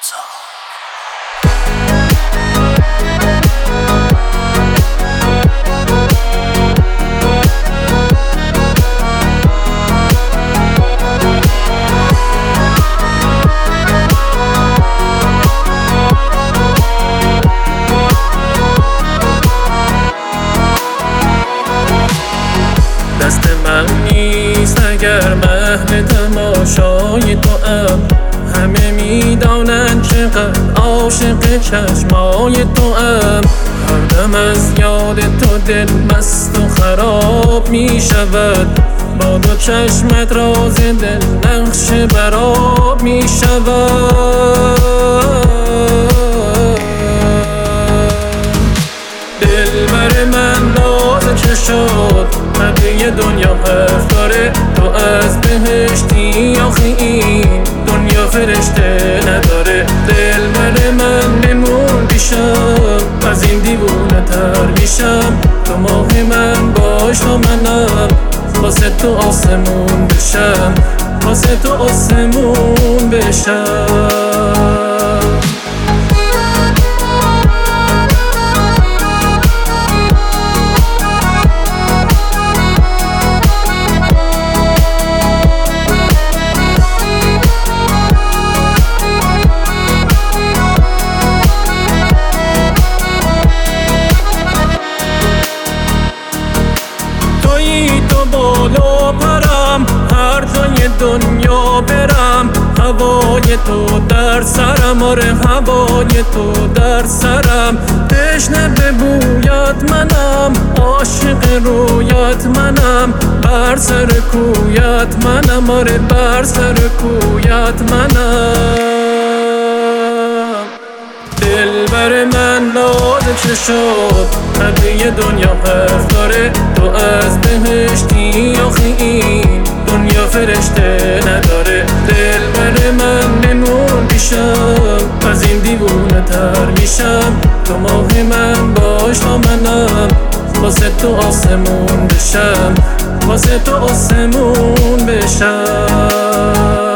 دست من نیست اگر مهل تماشای تو ام. همه میدانند چقدر عاشق چشمای تو ام. هر دم از یاد تو دل مست و خراب می شود. با دو چشمت راز دل نقش براب می شود. دلبر من ناز چشات همه دنیا حرف داره. تو از بهشتی آخه این دنیا فرشته نداره. دلبر من بمون پیشم از این دیوونه تر میشم. تو ماه من باش تا منم واسه تو آسمون بشم. واسه تو آسمون بشم. تو بالا پرم هر جای دنیا برم. هوای تو در سرم، آره هوای تو در سرم. تشنه به بویت منم، عاشق رویت منم. بر سر کویت منم، آره بر سر کویت منم. دلبر من ناز چشات همه دنیا حرف داره. تو از بهشتی آخه این دنیا فرشته نداره. دلبر من بمون پیشم از این دیوونه تر میشم. تو ماه من باش تا منم واسه تو آسمون بشم. واسه تو آسمون بشم.